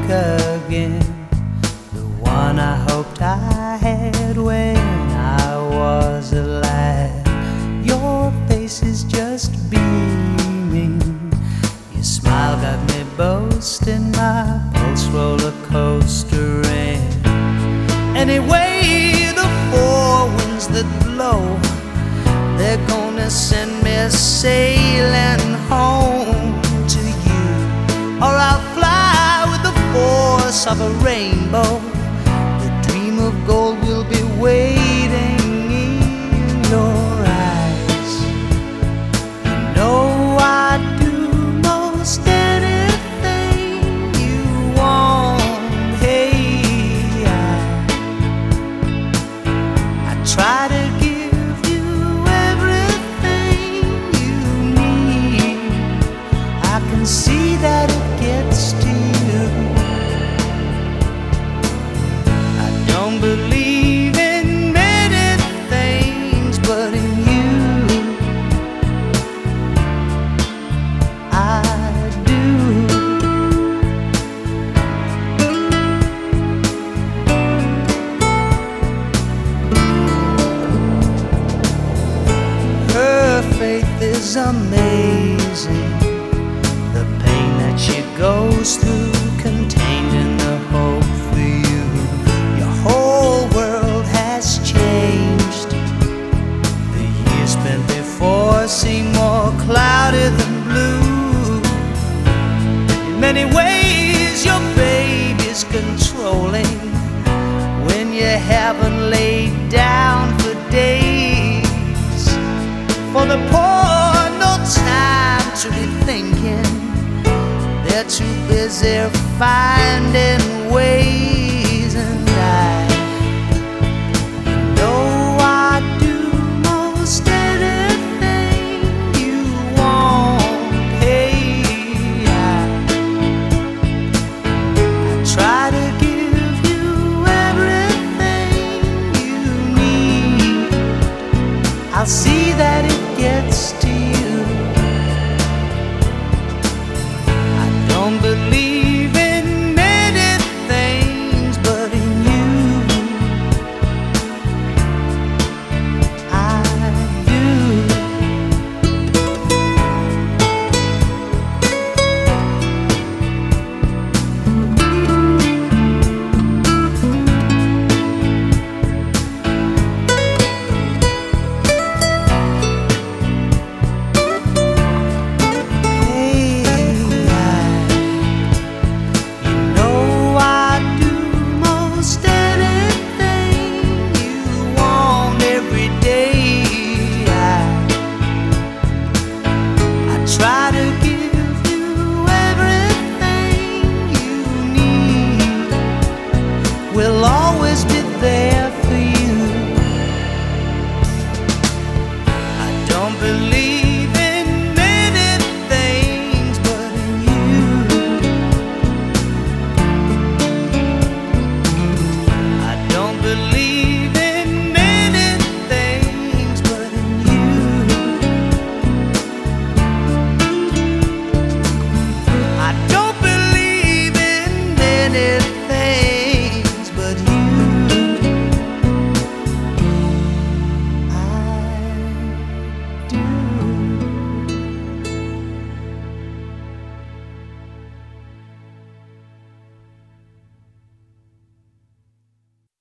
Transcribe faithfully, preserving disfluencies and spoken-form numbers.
again, the one I hoped I had when I was alive. Your face is just beaming, your smile got me boasting, my pulse roller coastering. Anyway, the four winds that blow, they're gonna send me sailing home to you, or I'll fly with the force of a rainbow. The dream of gold will be waiting in your eyes. You know I'd do most anything you want. Hey, I, I try to give you everything you need. I can see that it gets to you. I don't believe in many things, but in you I do. Her faith is amazing, the pain that she goes through, contained in the hope for you. Your whole world has changed. The years spent before seem more cloudy than blue. In many ways your baby's controlling when you haven't laid down for days. For the poor, no time to be thinking, they're too busy finding ways. And I, you know I'd do most anything you want. Hey, I, I try to give you everything you need. I'll see that it gets to you. I don't believe in many things, but in you I do. Try to give you everything you need. We'll always be